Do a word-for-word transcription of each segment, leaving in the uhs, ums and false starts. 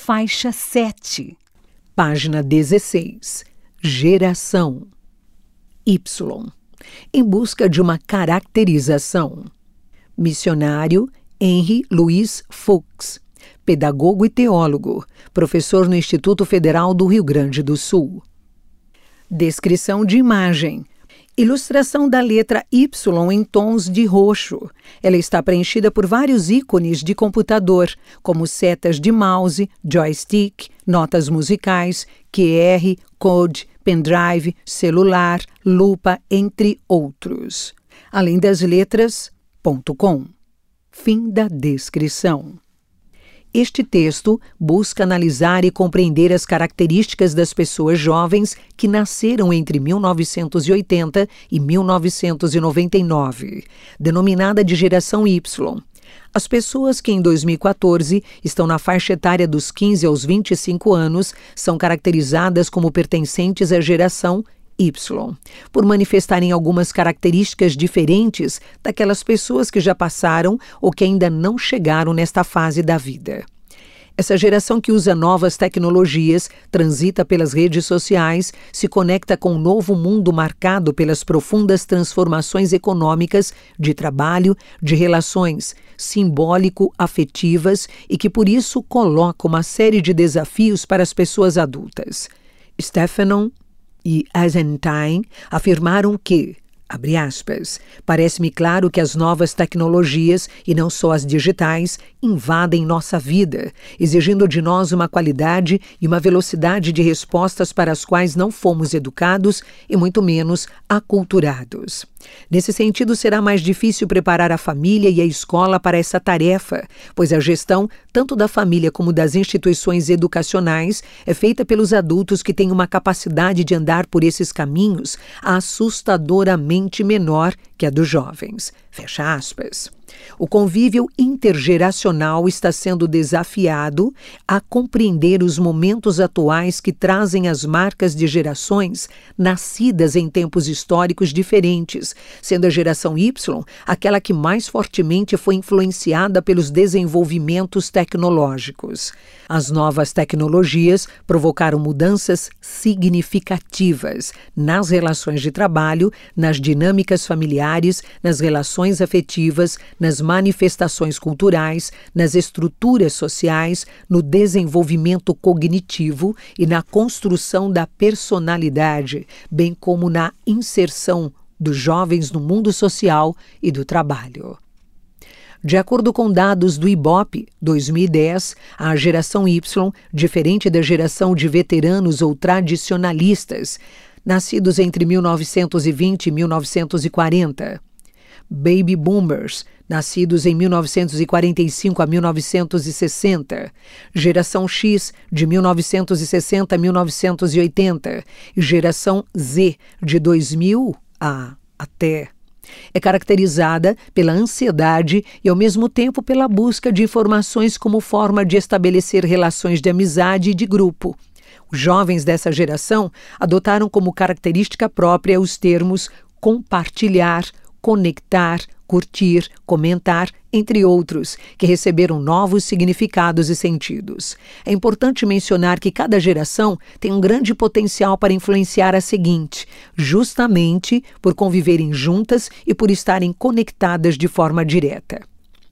faixa sete. Página dezesseis. Geração Y. Em busca de uma caracterização. Missionário Henry Louis Fuchs, pedagogo e teólogo, professor no Instituto Federal do Rio Grande do Sul. Descrição de imagem. Ilustração da letra Y em tons de roxo. Ela está preenchida por vários ícones de computador, como setas de mouse, joystick, notas musicais, Q R, code, pendrive, celular, lupa, entre outros. Além das letras, .com. Fim da descrição. Este texto busca analisar e compreender as características das pessoas jovens que nasceram entre mil novecentos e oitenta e mil novecentos e noventa e nove, denominada de geração Y. As pessoas que em dois mil e quatorze estão na faixa etária dos quinze aos vinte e cinco anos são caracterizadas como pertencentes à geração Y, por manifestarem algumas características diferentes daquelas pessoas que já passaram ou que ainda não chegaram nesta fase da vida. Essa geração que usa novas tecnologias, transita pelas redes sociais, se conecta com um novo mundo marcado pelas profundas transformações econômicas, de trabalho, de relações simbólico-afetivas e que por isso coloca uma série de desafios para as pessoas adultas. Stephanon e Eisenstein afirmaram que, abre aspas, parece-me claro que as novas tecnologias, e não só as digitais, invadem nossa vida, exigindo de nós uma qualidade e uma velocidade de respostas para as quais não fomos educados e muito menos aculturados. Nesse sentido, será mais difícil preparar a família e a escola para essa tarefa, pois a gestão, tanto da família como das instituições educacionais, é feita pelos adultos que têm uma capacidade de andar por esses caminhos assustadoramente menor que a dos jovens. Fecha aspas. O convívio intergeracional está sendo desafiado a compreender os momentos atuais que trazem as marcas de gerações nascidas em tempos históricos diferentes, sendo a geração Y aquela que mais fortemente foi influenciada pelos desenvolvimentos tecnológicos. As novas tecnologias provocaram mudanças significativas nas relações de trabalho, nas dinâmicas familiares, nas relações afetivas, nas manifestações culturais, nas estruturas sociais, no desenvolvimento cognitivo e na construção da personalidade, bem como na inserção dos jovens no mundo social e do trabalho. De acordo com dados do Ibope dois mil e dez, a geração Y, diferente da geração de veteranos ou tradicionalistas, nascidos entre mil novecentos e vinte e mil novecentos e quarenta, Baby Boomers, nascidos em mil novecentos e quarenta e cinco a mil novecentos e sessenta, Geração X, de mil novecentos e sessenta a mil novecentos e oitenta, e Geração Z, de dois mil a até. É caracterizada pela ansiedade e, ao mesmo tempo, pela busca de informações como forma de estabelecer relações de amizade e de grupo. Os jovens dessa geração adotaram como característica própria os termos compartilhar, conectar, curtir, comentar, entre outros, que receberam novos significados e sentidos. É importante mencionar que cada geração tem um grande potencial para influenciar a seguinte, justamente por conviverem juntas e por estarem conectadas de forma direta.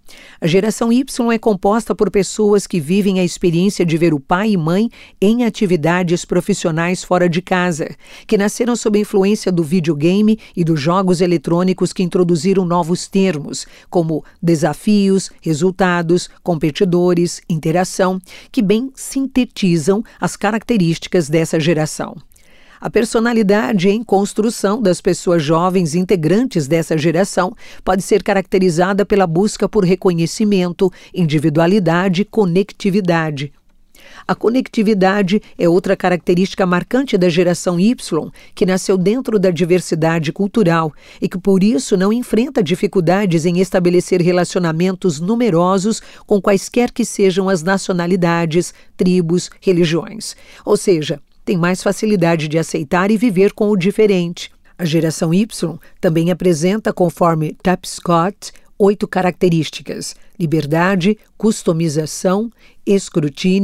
A geração Y é composta por pessoas que vivem a experiência de ver o pai e mãe em atividades profissionais fora de casa, que nasceram sob a influência do videogame e dos jogos eletrônicos que introduziram novos termos, como desafios, resultados, competidores, interação, que bem sintetizam as características dessa geração. A personalidade em construção das pessoas jovens integrantes dessa geração pode ser caracterizada pela busca por reconhecimento, individualidade e conectividade. A conectividade é outra característica marcante da geração Y, que nasceu dentro da diversidade cultural e que, por isso, não enfrenta dificuldades em estabelecer relacionamentos numerosos com quaisquer que sejam as nacionalidades, tribos, religiões. Ou seja, tem mais facilidade de aceitar e viver com o diferente. A geração Y também apresenta, conforme Tapscott, oito características: liberdade, customização, escrutínio,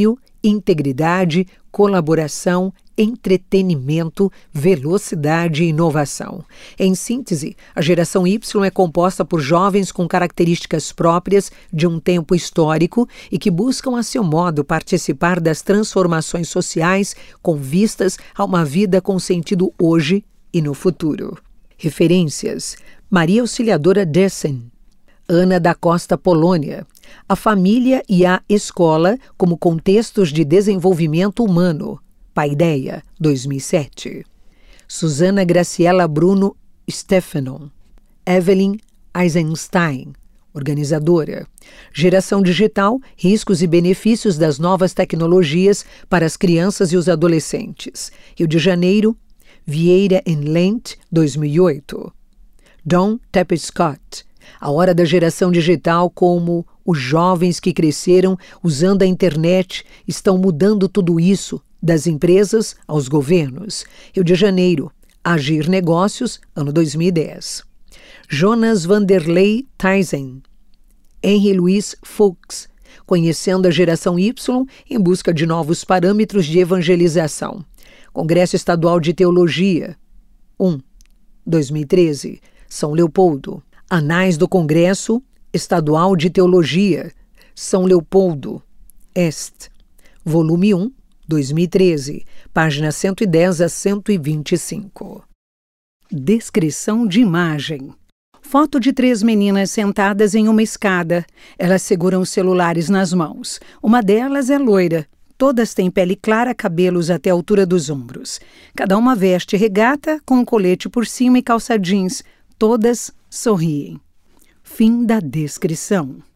integridade, colaboração, entretenimento, velocidade e inovação. Em síntese, a geração Y é composta por jovens com características próprias de um tempo histórico e que buscam a seu modo participar das transformações sociais com vistas a uma vida com sentido hoje e no futuro. Referências: Maria Auxiliadora Dessen, Ana da Costa Polônia, A Família e a Escola como Contextos de Desenvolvimento Humano, Paideia, dois mil e sete. Susana Graciela Bruno Stephanon, Evelyn Eisenstein, organizadora. Geração Digital, Riscos e Benefícios das Novas Tecnologias para as Crianças e os Adolescentes, Rio de Janeiro, Vieira and Lent, dois mil e oito. Don Tapscott, A Hora da Geração Digital, como os jovens que cresceram usando a internet estão mudando tudo isso, das empresas aos governos. Rio de Janeiro, Agir Negócios, ano dois mil e dez. Jonas Vanderlei Tyson, Henry Luiz Fuchs, Conhecendo a Geração Y em busca de novos parâmetros de evangelização. Congresso Estadual de Teologia, um, dois mil e treze, São Leopoldo. Anais do Congresso Estadual de Teologia, São Leopoldo, Est, volume um, dois mil e treze, páginas cento e dez a cento e vinte e cinco. Descrição de imagem. Foto de três meninas sentadas em uma escada. Elas seguram celulares nas mãos. Uma delas é loira. Todas têm pele clara, cabelos até a altura dos ombros. Cada uma veste regata com um colete por cima e calça jeans. Todas sorriem. Fim da descrição.